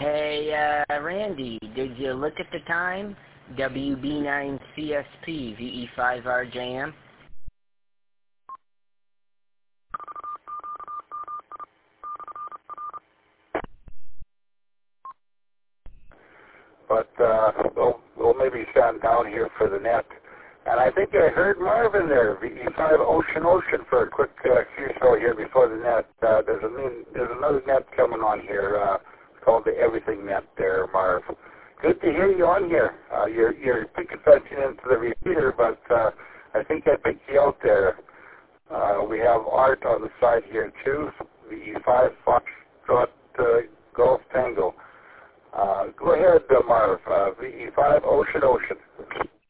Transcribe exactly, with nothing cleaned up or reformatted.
Hey, uh, Randy, did you look at the time? W B nine C S P, V E five R J M? But uh, we'll, we'll maybe stand down here for the net. And I think I heard Marvin there, V E five Ocean Ocean, for a quick uh, Q show here before the net. Uh, there's, a new, there's another net coming on here uh, called the Everything Net there, Marv. Good to hear you on here. Uh, you're, you're picking attention into the repeater, but uh, I think I picked you out there. Uh, we have Art on the side here too, V E five Foxtrot uh, Golf Tango. Uh, go ahead, uh, Marv, uh, V E five Ocean Ocean.